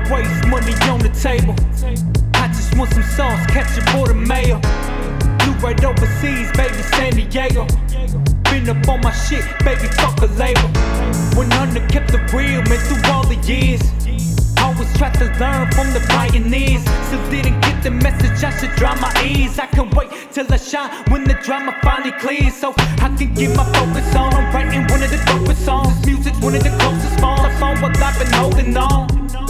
waste money on the table. I just want some sauce, ketchup for the mayo. Flew right overseas, baby, San Diego. Been up on my shit, baby, fuck a label. 100 kept the real, man, through all the years. Always tried to learn from the pioneers. Still didn't get the message, I should dry my ears. I can wait till I shine when the drama finally clears, so I can get my focus on. I'm writing one of the dopest songs. This music's one of the closest forms. I found what I've been holding on.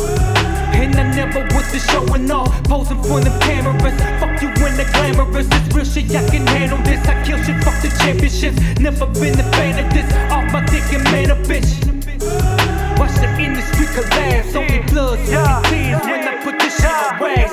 And I never was just showing off, posing for the cameras. Fuck you when the glamorous. It's real shit, I can handle this. I kill shit, fuck the championships. Never been a fan of this. Off my dick and man a bitch. Watch the industry collapse. Only blood, sweat, tears when I put this shit on wax.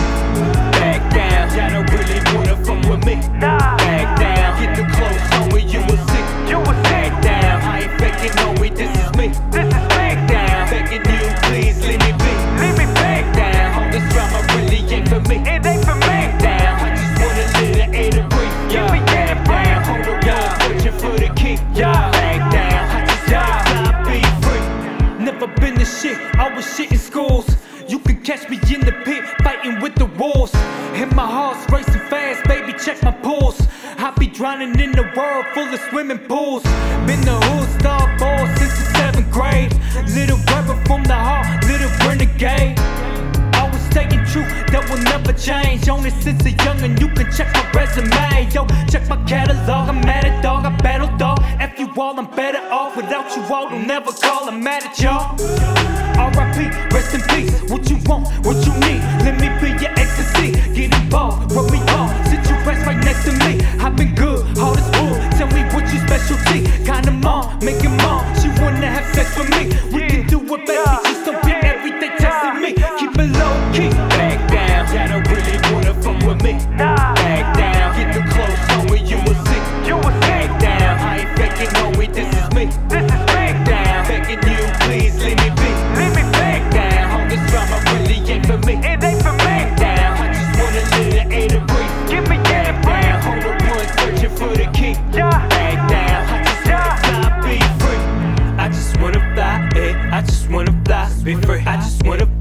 Back down, y'all don't really wanna fuck with me. Back down, get the clothes on me, you will see. Back down, I ain't faking, no way, this is me. Back down, begging you, please leave me be. Back down, all this drama really ain't for me. It ain't for me. Back down, I just want a little air to breathe. Back down, hold the wall, searching for the key. Back down, I just wanna be free. Never been the shit, I was shit in schools. You can catch me in the pit, fighting with the wolves. And my heart's racing fast, baby, check my pulse. I be drowning in the world full of swimming pools. Been the hood star boy since the 7th grade. Little rebel from the heart, little renegade. Always staying true, that will never change. Only since a youngin', you can check my resume. Yo, check my catalog, I'm mad at dog, I battle dog. F you all, I'm better off. Without you all, don't never call, I'm mad at y'all. R.I.P., rest in peace. What you want, what you need, let me be your ecstasy. Get involved, where we are, sit you rest right next to me. I've been good, hard as wood, tell me what your specialty. Kinda mom, make it mom, she wanna have sex with me. We can do it, baby, just don't be everything testing me. Keep it low key. Back down, y'all don't really wanna fuck with me. Back down, get the clothes on me, you will see. Back down, I ain't faking, no way, this is me. Back down, begging you, please leave me be. Back down, all this drama really ain't for me. It ain't for me. Back down, I just want a little air to breathe. Give me back down, hold the one searching for the key. Back down, I just wanna fly, be free. I just wanna fly, I just wanna fly, be free. I just wanna